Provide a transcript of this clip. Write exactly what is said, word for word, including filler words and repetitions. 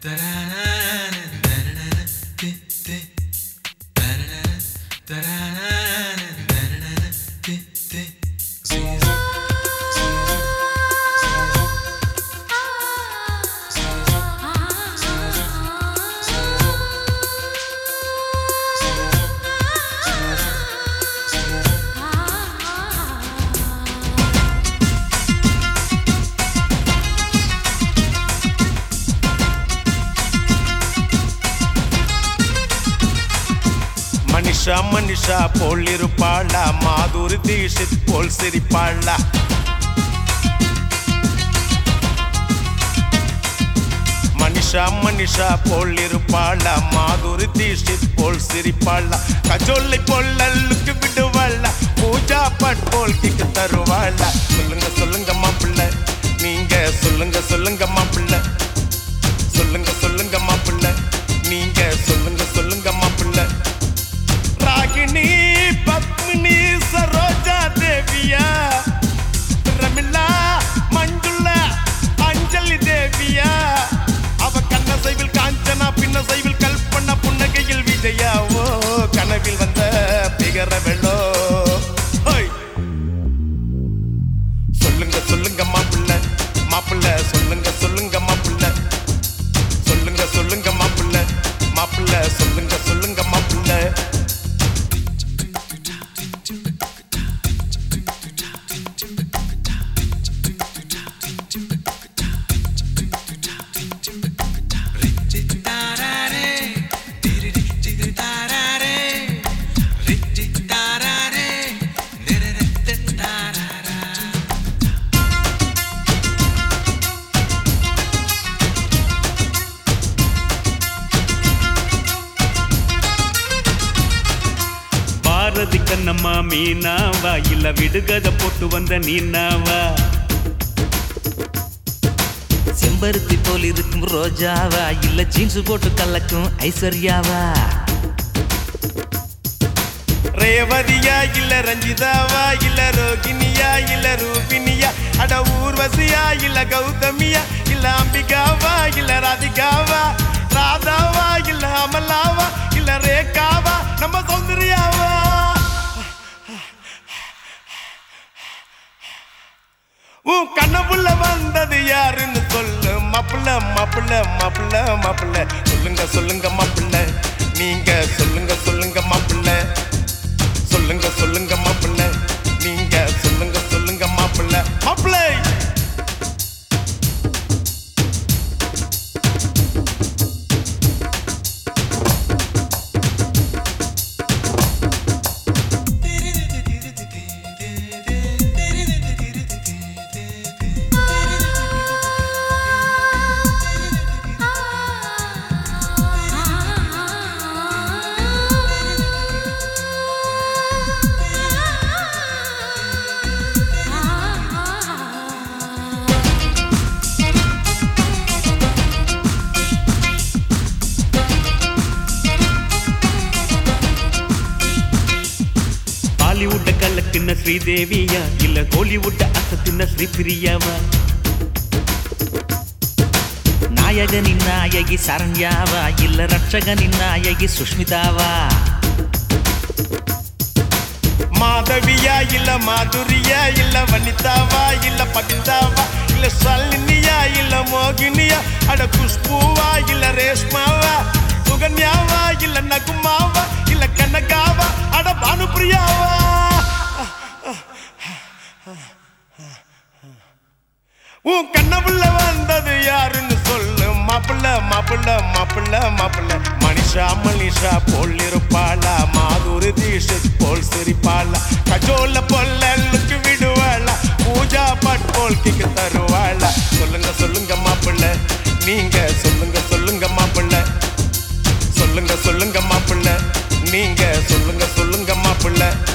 மனிஷா மனிஷா போல் இருப்பாளா, மாதுரி தீஷித் போல் சிரிப்பாளா. மனிஷா மனிஷா போல் இருப்பாளா, மாதுரி தீஷித் போல் சிரிப்பாளா. கஜோலை போல் அல்லுக்கு விடுவாளா, பூஜா பட் போல் கிக்கு தருவாளா. சொல்லுங்க சொல்லுங்க மாப்பிள்ள, நீங்க சொல்லுங்க சொல்லுங்க மாப்பிள்ள. சொல்லுங்க சொல்லுங்க மாப்பிள்ள, நீங்க சொல்லுங்க சொல்லுங்க மாப்பிள்ள. ராகினி பத்மினி சரோஜா தேவியா, ரமிளா மஞ்சுளா அஞ்சலி தேவியா. அவ கண்ண சைவில் காஞ்சனா, பின்ன சைவில் கல்பனா, புன்னகையில் விஜயா. ஓ கனவில் வந்த பிகர வெள்ளோ. சொல்லுங்க சொல்லுங்க மாப்பிள்ள மாப்பிள்ள, சொல்லுங்க சொல்லுங்க மாப்பிள்ள. சொல்லுங்க சொல்லுங்க மாப்பிள்ள மாப்பிள்ள, சொல்லுங்க சொல்லுங்க மாப்பிள்ள. பாரதி கண்ணம்மா மீனாவா, இல்ல விடுகதை போட்டு வந்த நீனாவா. செம்பருத்தி போல் இருக்கும் ரோஜாவா, இல்ல ஜீன்ஸ் போட்டு கலக்கும் ஐஸ்வர்யாவா. ரேவதியா இல்ல ரஞ்சிதாவா, இல்ல ரோகிணியா இல்ல ரூபினியா. அட ஊர்வசியா இல்ல கௌதமியா, இல்ல அம்பிகாவா இல்ல ராதிகாவா. ராதாவா இல்ல அமலாவா, இல்ல ரேகாவா நம்ம சௌந்தர்யாவா. உன் கண்ணப்புள்ள வந்தது யாருன்னு சொல்லு மாப்பிள்ள மாப்பிள்ள மாப்பிள்ள மாப்பிள்ள. சொல்லுங்க சொல்லுங்க மாப்பிள்ள, நீங்க சொல்லுங்க சொல்லுங்க மாப்பிள்ள. சொல்லுங்க சொல்லுங்க மாப்பிள்ள, நீங்க சொல்லுங்க சொல்லுங்க மாப்பிள்ள மாப்பிள்ள. பாலிவுட்ட கலக்குன்ன ஸ்ரீதேவியா, இல்ல கோலிவுட்ட அசத்துன்ன ஸ்ரீபிரியாவா. நாயகனின் நாயகி சரண்யாவா, இல்ல ரட்சகனின் நாயகி சுஷ்மிதாவா. மாதவியா இல்ல மாதுரியா, இல்ல வனிதாவா இல்ல பபிதாவா. இல்ல ஷாலினியா இல்ல மோகினியா. அட குஷ்பூவா இல்ல ரேஷ்மாவா. சுகன்யாவா இல்ல நகுமாவா, இல்ல கனகாவா. அட பானுப்பிரியாவா. உன் கண்ணப்புள்ள வந்தது யாருன்னு சொல்லு மாப்பிள்ள மாப்பிள்ள மாப்பிள்ள மாப்பிள்ள. மனிஷா மனிஷா போல் இருப்பாளா, மாதுரி தீஷித் போல் சிரிப்பாளா. கஜோல பொல்லுக்கு விடுவாளா, பூஜா பட் போல் கிக்கு தருவாளா. சொல்லுங்க சொல்லுங்க மாப்பிள்ள, நீங்க சொல்லுங்க சொல்லுங்க மாப்பிள்ள. சொல்லுங்க சொல்லுங்க மாப்பிள்ள, நீங்க சொல்லுங்க சொல்லுங்க மாப்பிள்ள.